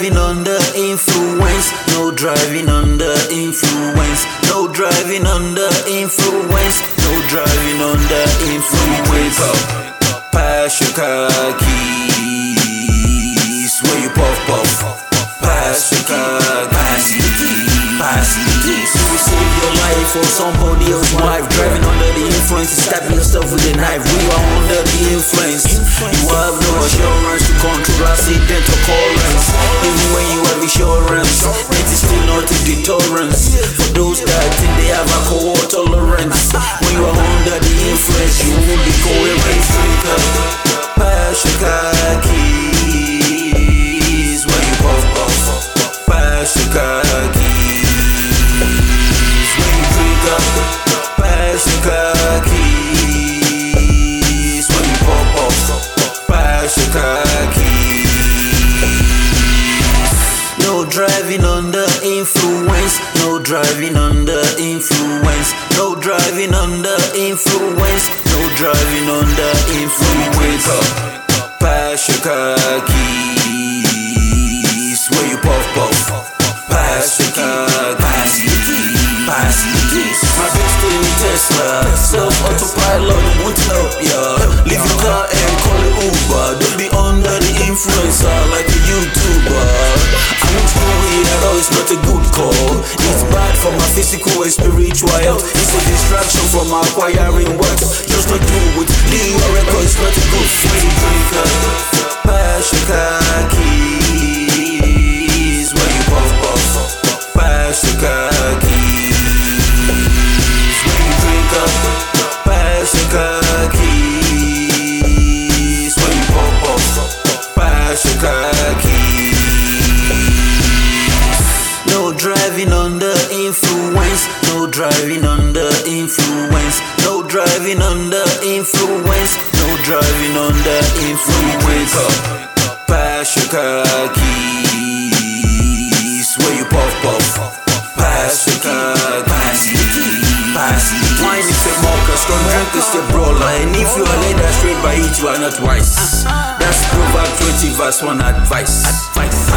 driving under influence. No driving under influence. No driving under influence. No driving under influence. Wake up, pass your car keys. Where you puff puff. Pass your car keys. Pass the keys. You will save your life or somebody else's wife. Driving under the influence, stab yourself with a knife. We are under the influence. You have no assurance to control accident occurrence. Even when you have insurance, it is still not a deterrence. For those that think they have alcohol tolerance, when you are under the influence, you will be coherent drinker. Pass your car keys. When you puff puff. Pass your car keys. Pass your car keys. When you pop off, pass your car keys. No driving under influence. No driving under influence. No driving under influence. No driving under influence. Wake up, pass your car keys. When you puff puff, pass your car keys. Pass the keys. My best in Tesla, self-autopilot won't help ya. Leave your car and call it Uber. Don't be under the influencer like a YouTuber. I won't do it at all, it's not a good call. It's bad for my physical and spiritual health. It's a distraction from acquiring wealth. Just don't do it, leave your record, it's not a good free drinker. Pass your car keys. When you puff puff, pass your car keys. Pass your car keys. When you pop off, pass your car keys. No driving under influence. No driving under influence. No driving under influence. No driving under influence. Wake up, pass your car keys. When you puff puff, pass your car keys. Wine is a mocker, strong drink is a brawler. And if you are led astray by it, you are not wise. That's Proverbs 20 verse 1 advice.